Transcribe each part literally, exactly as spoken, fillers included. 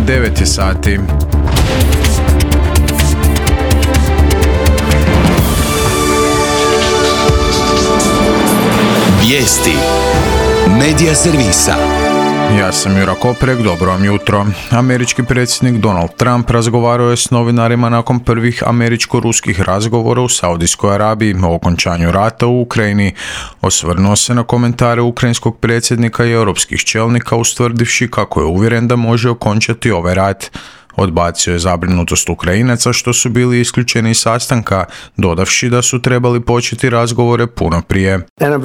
devet je sati. Vijesti Medija servisa. Ja sam Jura Koprek, dobro vam jutro. Američki predsjednik Donald Trump razgovarao je s novinarima nakon prvih američko-ruskih razgovora u Saudijskoj Arabiji o okončanju rata u Ukrajini. Osvrnuo se na komentare ukrajinskog predsjednika i europskih čelnika, ustvrdivši kako je uvjeren da može okončati ovaj rat. Odbacio je zabrinutost Ukrajinaca što su bili isključeni iz sastanka, dodavši da su trebali početi razgovore puno prije.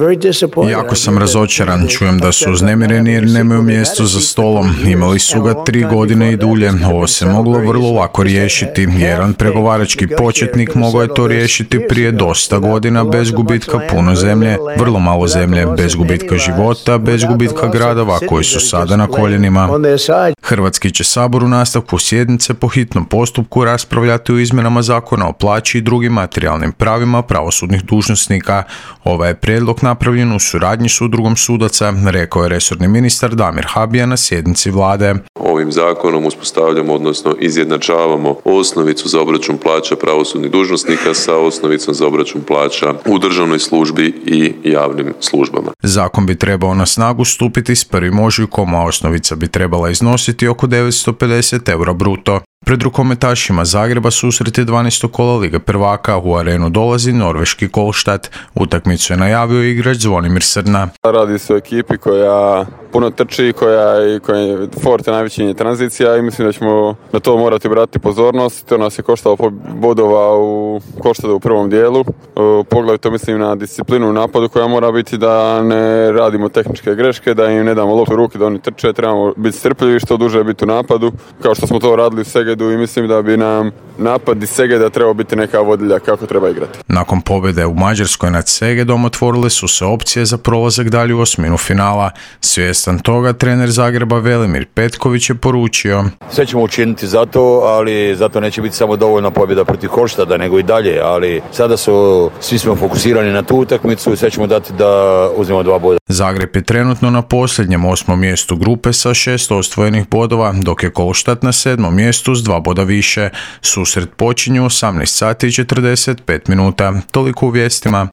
Jako sam razočaran, čujem da su uznemireni jer nemaju mjesto za stolom. Imali su ga tri godine i dulje. Ovo se moglo vrlo lako riješiti. Jedan pregovarački početnik mogao je to riješiti prije dosta godina bez gubitka puno zemlje, vrlo malo zemlje, bez gubitka života, bez gubitka gradova koji su sada na koljenima. Hrvatski će sabor u nastavku sjednice po hitnom postupku raspravljati o izmjenama zakona o plaći i drugim materijalnim pravima pravosudnih dužnosnika. Ovaj je prijedlog napravljen u suradnji s udrugom sudaca, rekao je resorni ministar Damir Habija na sjednici vlade. Ovim zakonom uspostavljamo, odnosno izjednačavamo osnovicu za obračun plaća pravosudnih dužnosnika sa osnovicom za obračun plaća u državnoj službi i javnim službama. Zakon bi trebao na snagu stupiti s prvim ožujkom, a osnovica bi trebala iznositi oko devetsto pedeset eura bruto. Pred rukometašima Zagreba susret je dvanaestog kola Lige prvaka, u arenu dolazi norveški Kolštad. Utakmicu je najavio igrač Zvonimir Srna. Radi se o ekipi koja puno trči, koja, koja je forte najveća tranzicija i mislim da ćemo na to morati obratiti pozornost. To nas je koštalo bodova u Kolštadu u prvom dijelu. Poglavito mislim na disciplinu u napadu koja mora biti da ne radimo tehničke greške, da im ne damo loptu u ruke, da oni trče, trebamo biti strpljivi, što duže biti u napadu, kao što smo to radili u Segedu i mislim da bi nam napad iz Segeda trebao biti neka vodilja kako treba igrati. Nakon pobjede u Mađarskoj nad Segedom otvorile su se opcije za prolazak dalje u osminu finala. Svjestan toga, trener Zagreba Velimir Petković je poručio: sve ćemo učiniti za to, ali zato neće biti samo dovoljna pobjeda protiv Kolštada, nego i dalje, ali sada su, svi smo fokusirani na tu utakmicu i sve ćemo dati da uzmemo dva boda. Zagreb je trenutno na posljednjem osmom mjestu grupe sa šest osvojenih bodova, dok je Kolštad na sedmom mjestu s dva boda više. Susret počinju osamnaest sati i četrdeset pet minuta. Toliko u vijestima.